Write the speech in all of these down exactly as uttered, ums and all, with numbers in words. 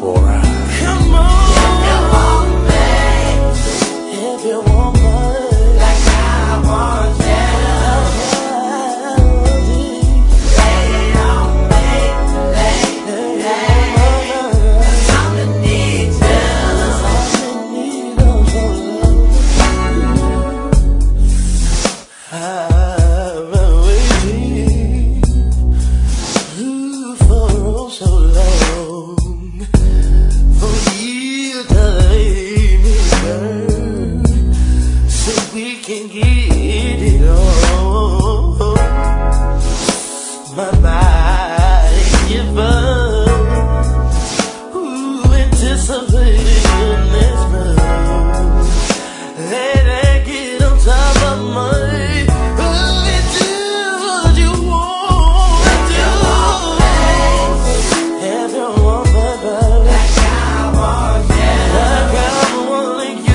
before I come on. If you want me, if you want me, like I want you. Can get it on. My body give up. Ooh, anticipating your next move. Let that get on top of my. Oh, and do what you want to do. If you want my baby, like I want you, like I want you.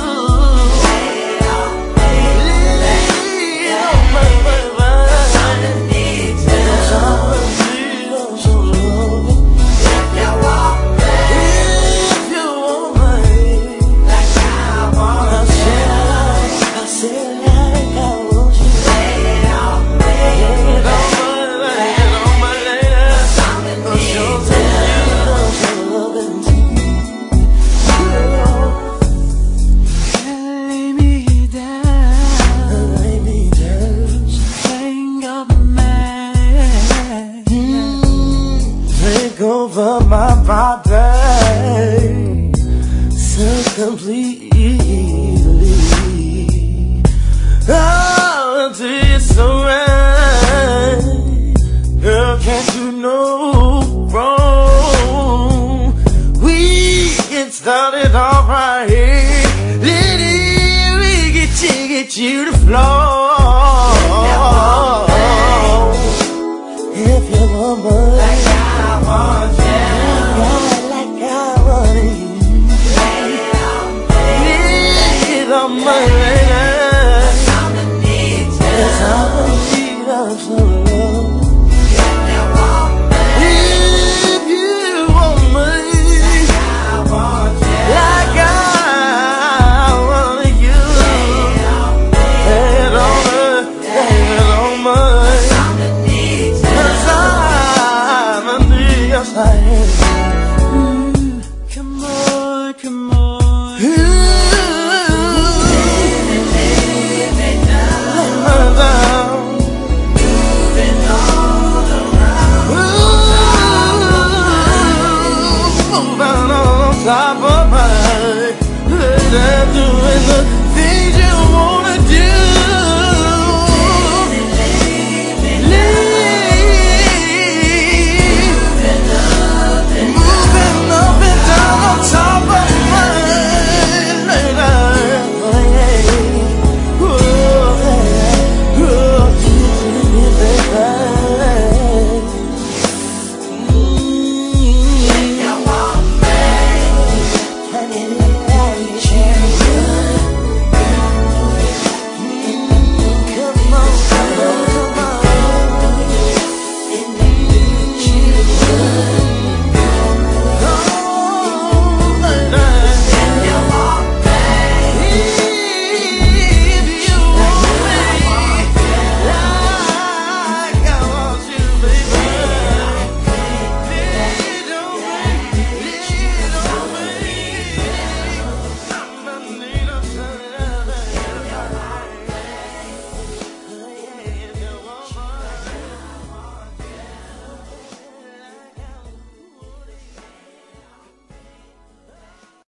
Over my body so completely. Oh, do you so right, girl? Can't do no wrong. We get started alright. Let it, we get you, get you to floor. If you want me, like I want you. Like I want you. Lay it on me. Lay it on my lady. I'm gonna need you. Yes, I'm gonna need us some love. If you want me. If you want me. Like I want you. Like I want you. Lay it on me. Lay it on me. Lay it on me. I'm gonna need you. Yes, I'm gonna need yes, I am. Come on, come on. Ooh, moving down, moving all around. Ooh, moving on top.